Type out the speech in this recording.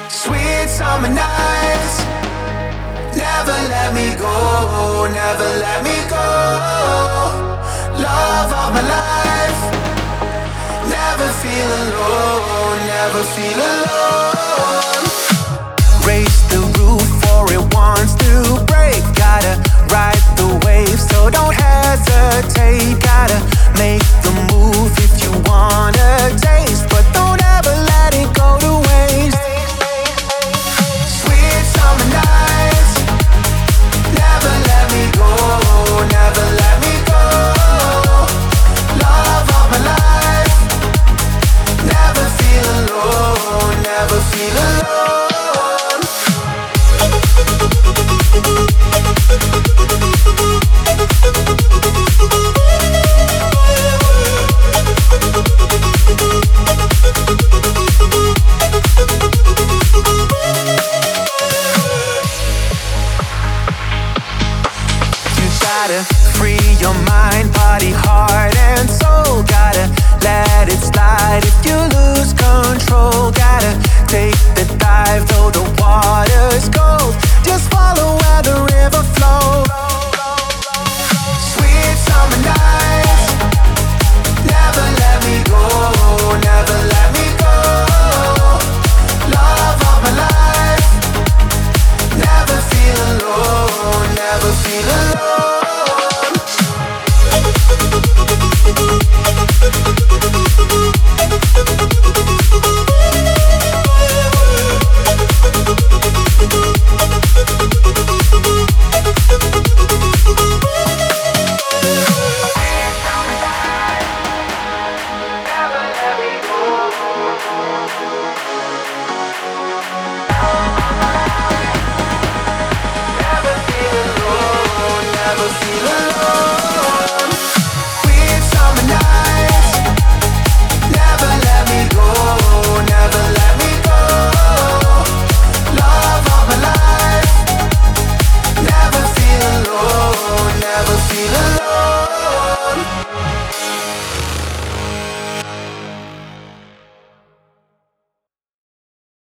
Sweet summer nights, never let me go, never let me go. Love of my life, never feel alone, never feel alone. Raise the roof for it wants to break. Gotta ride the wave, so don't hesitate. Gotta make the move if you wanna taste, but don't ever let it go to waste. Sweet summer nights, never let me go, never let me go. Love of my life, never feel alone, never feel alone. Gotta free your mind, body, heart, and soul. Gotta let it slide if you lose control. Gotta take the dive, though the water's cold. Just follow where the river flows. Sweet summer nights, never let me go, never let me go. Love of my life, never feel alone, never feel alone. Never feel alone.